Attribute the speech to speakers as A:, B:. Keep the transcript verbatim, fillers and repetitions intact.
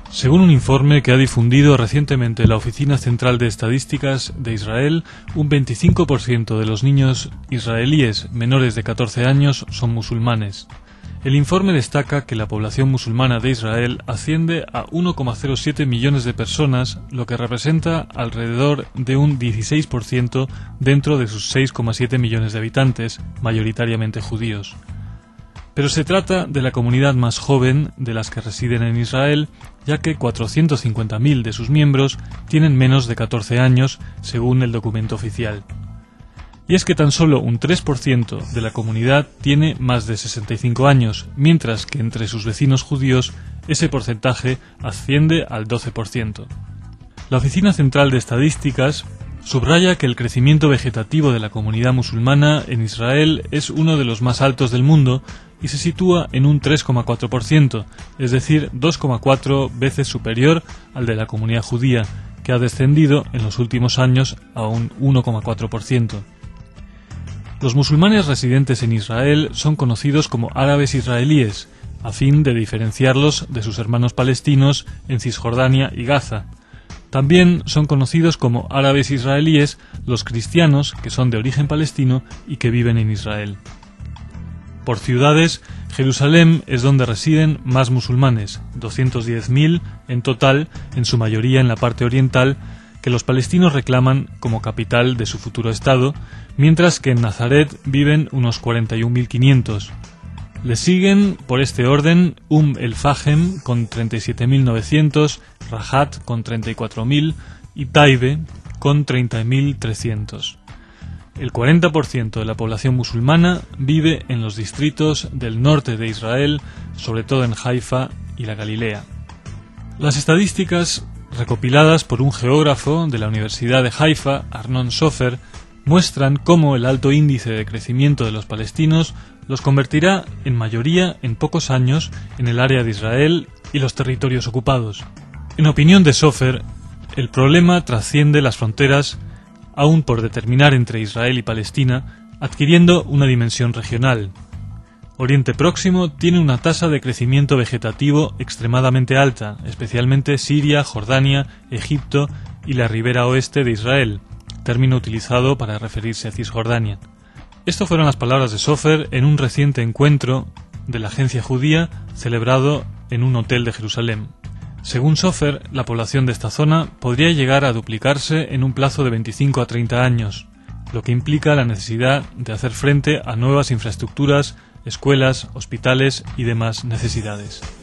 A: Según un informe que ha difundido recientemente la Oficina Central de Estadísticas de Israel, un veinticinco por ciento de los niños israelíes menores de catorce años son musulmanes. El informe destaca que la población musulmana de Israel asciende a uno coma cero siete millones de personas, lo que representa alrededor de un dieciséis por ciento dentro de sus seis coma siete millones de habitantes, mayoritariamente judíos. Pero se trata de la comunidad más joven de las que residen en Israel, ya que cuatrocientos cincuenta mil de sus miembros tienen menos de catorce años, según el documento oficial. Y es que tan solo un tres por ciento de la comunidad tiene más de sesenta y cinco años, mientras que entre sus vecinos judíos ese porcentaje asciende al doce por ciento. La Oficina Central de Estadísticas subraya que el crecimiento vegetativo de la comunidad musulmana en Israel es uno de los más altos del mundo y se sitúa en un tres coma cuatro por ciento, es decir, dos coma cuatro veces superior al de la comunidad judía, que ha descendido en los últimos años a un uno coma cuatro por ciento. Los musulmanes residentes en Israel son conocidos como árabes israelíes, a fin de diferenciarlos de sus hermanos palestinos en Cisjordania y Gaza. También son conocidos como árabes israelíes los cristianos que son de origen palestino y que viven en Israel. Por ciudades, Jerusalén es donde residen más musulmanes, doscientos diez mil en total, en su mayoría en la parte oriental, que los palestinos reclaman como capital de su futuro Estado, mientras que en Nazaret viven unos cuarenta y un mil quinientos. Le siguen, por este orden, Umm el Fahem con treinta y siete mil novecientos, Rahat con treinta y cuatro mil y Taibe con treinta mil trescientos. El cuarenta por ciento de la población musulmana vive en los distritos del norte de Israel, sobre todo en Haifa y la Galilea. Las estadísticas recopiladas por un geógrafo de la Universidad de Haifa, Arnon Sofer, muestran cómo el alto índice de crecimiento de los palestinos los convertirá en mayoría en pocos años en el área de Israel y los territorios ocupados. En opinión de Sofer, el problema trasciende las fronteras aún por determinar entre Israel y Palestina, adquiriendo una dimensión regional. Oriente Próximo tiene una tasa de crecimiento vegetativo extremadamente alta, especialmente Siria, Jordania, Egipto y la ribera oeste de Israel, término utilizado para referirse a Cisjordania. Estas fueron las palabras de Sofer en un reciente encuentro de la agencia judía celebrado en un hotel de Jerusalén. Según Sofer, la población de esta zona podría llegar a duplicarse en un plazo de veinticinco a treinta años, lo que implica la necesidad de hacer frente a nuevas infraestructuras, escuelas, hospitales y demás necesidades.